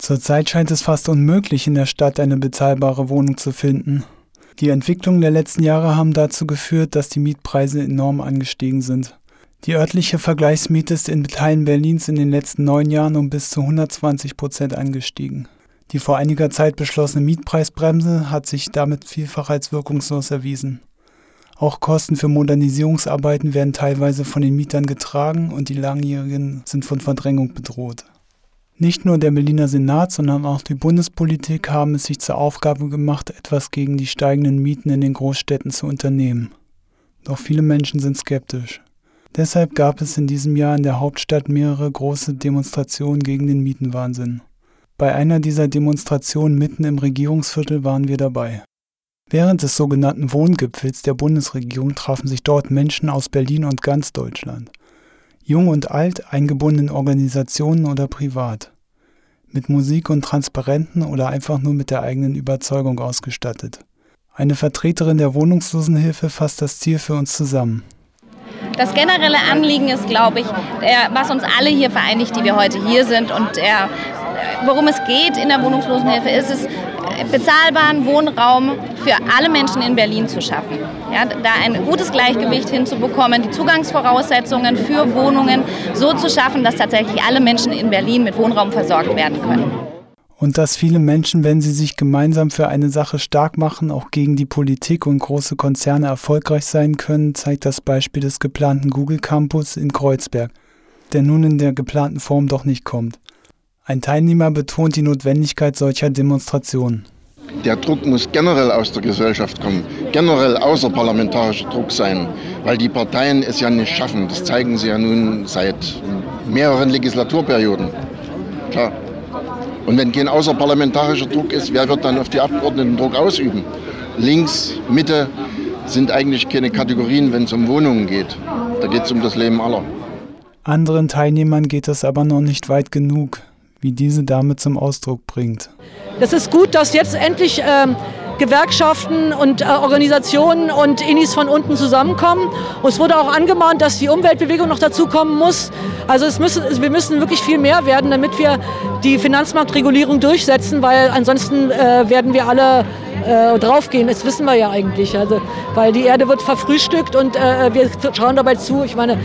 Zurzeit scheint es fast unmöglich, in der Stadt eine bezahlbare Wohnung zu finden. Die Entwicklungen der letzten Jahre haben dazu geführt, dass die Mietpreise enorm angestiegen sind. Die örtliche Vergleichsmiete ist in Teilen Berlins in den letzten 9 Jahren um bis zu 120% angestiegen. Die vor einiger Zeit beschlossene Mietpreisbremse hat sich damit vielfach als wirkungslos erwiesen. Auch Kosten für Modernisierungsarbeiten werden teilweise von den Mietern getragen und die Langjährigen sind von Verdrängung bedroht. Nicht nur der Berliner Senat, sondern auch die Bundespolitik haben es sich zur Aufgabe gemacht, etwas gegen die steigenden Mieten in den Großstädten zu unternehmen. Doch viele Menschen sind skeptisch. Deshalb gab es in diesem Jahr in der Hauptstadt mehrere große Demonstrationen gegen den Mietenwahnsinn. Bei einer dieser Demonstrationen mitten im Regierungsviertel waren wir dabei. Während des sogenannten Wohngipfels der Bundesregierung trafen sich dort Menschen aus Berlin und ganz Deutschland. Jung und alt, eingebunden in Organisationen oder privat. Mit Musik und Transparenten oder einfach nur mit der eigenen Überzeugung ausgestattet. Eine Vertreterin der Wohnungslosenhilfe fasst das Ziel für uns zusammen. Das generelle Anliegen ist, glaube ich, was uns alle hier vereinigt, die wir heute hier sind. Und worum es geht in der Wohnungslosenhilfe, ist es, bezahlbaren Wohnraum für alle Menschen in Berlin zu schaffen. Ja, da ein gutes Gleichgewicht hinzubekommen, die Zugangsvoraussetzungen für Wohnungen so zu schaffen, dass tatsächlich alle Menschen in Berlin mit Wohnraum versorgt werden können. Und dass viele Menschen, wenn sie sich gemeinsam für eine Sache stark machen, auch gegen die Politik und große Konzerne erfolgreich sein können, zeigt das Beispiel des geplanten Google Campus in Kreuzberg, der nun in der geplanten Form doch nicht kommt. Ein Teilnehmer betont die Notwendigkeit solcher Demonstrationen. Der Druck muss generell aus der Gesellschaft kommen, generell außerparlamentarischer Druck sein, weil die Parteien es ja nicht schaffen. Das zeigen sie ja nun seit mehreren Legislaturperioden. Klar. Und wenn kein außerparlamentarischer Druck ist, wer wird dann auf die Abgeordneten Druck ausüben? Links, Mitte sind eigentlich keine Kategorien, wenn es um Wohnungen geht. Da geht es um das Leben aller. Anderen Teilnehmern geht es aber noch nicht weit genug, wie diese Dame zum Ausdruck bringt. Das ist gut, dass jetzt endlich Gewerkschaften und Organisationen und Innis von unten zusammenkommen. Und es wurde auch angemahnt, dass die Umweltbewegung noch dazukommen muss. Also wir müssen wirklich viel mehr werden, damit wir die Finanzmarktregulierung durchsetzen, weil ansonsten werden wir alle draufgehen. Das wissen wir ja eigentlich. Also, weil die Erde wird verfrühstückt und wir schauen dabei zu. Ich meine,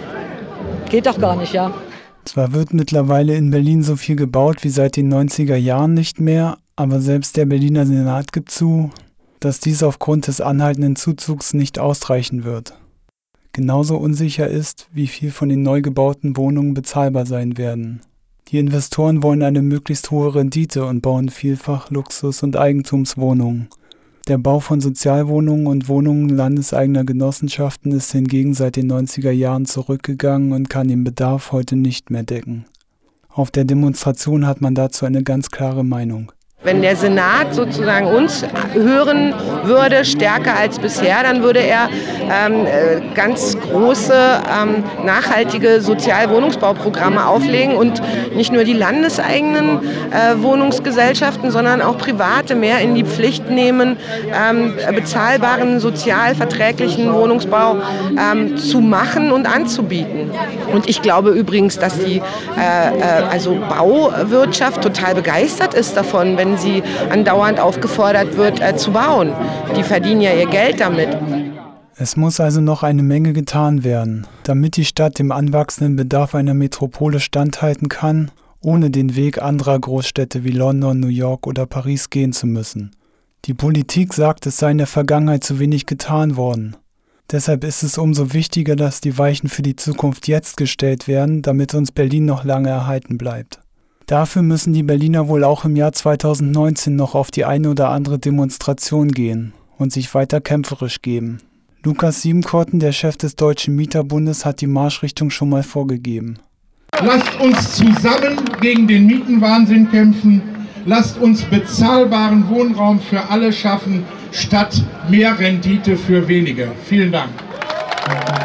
geht doch gar nicht, ja. Zwar wird mittlerweile in Berlin so viel gebaut wie seit den 90er Jahren nicht mehr, aber selbst der Berliner Senat gibt zu, dass dies aufgrund des anhaltenden Zuzugs nicht ausreichen wird. Genauso unsicher ist, wie viel von den neu gebauten Wohnungen bezahlbar sein werden. Die Investoren wollen eine möglichst hohe Rendite und bauen vielfach Luxus- und Eigentumswohnungen. Der Bau von Sozialwohnungen und Wohnungen landeseigener Genossenschaften ist hingegen seit den 90er Jahren zurückgegangen und kann den Bedarf heute nicht mehr decken. Auf der Demonstration hat man dazu eine ganz klare Meinung. Wenn der Senat sozusagen uns hören würde, stärker als bisher, dann würde er ganz große, nachhaltige Sozialwohnungsbauprogramme auflegen und nicht nur die landeseigenen Wohnungsgesellschaften, sondern auch private mehr in die Pflicht nehmen, bezahlbaren, sozialverträglichen Wohnungsbau zu machen und anzubieten. Und ich glaube übrigens, dass die Bauwirtschaft total begeistert ist davon, wenn sie andauernd aufgefordert wird, zu bauen. Die verdienen ja ihr Geld damit. Es muss also noch eine Menge getan werden, damit die Stadt dem anwachsenden Bedarf einer Metropole standhalten kann, ohne den Weg anderer Großstädte wie London, New York oder Paris gehen zu müssen. Die Politik sagt, es sei in der Vergangenheit zu wenig getan worden. Deshalb ist es umso wichtiger, dass die Weichen für die Zukunft jetzt gestellt werden, damit uns Berlin noch lange erhalten bleibt. Dafür müssen die Berliner wohl auch im Jahr 2019 noch auf die eine oder andere Demonstration gehen und sich weiter kämpferisch geben. Lukas Siebenkorten, der Chef des Deutschen Mieterbundes, hat die Marschrichtung schon mal vorgegeben. Lasst uns zusammen gegen den Mietenwahnsinn kämpfen. Lasst uns bezahlbaren Wohnraum für alle schaffen, statt mehr Rendite für wenige. Vielen Dank.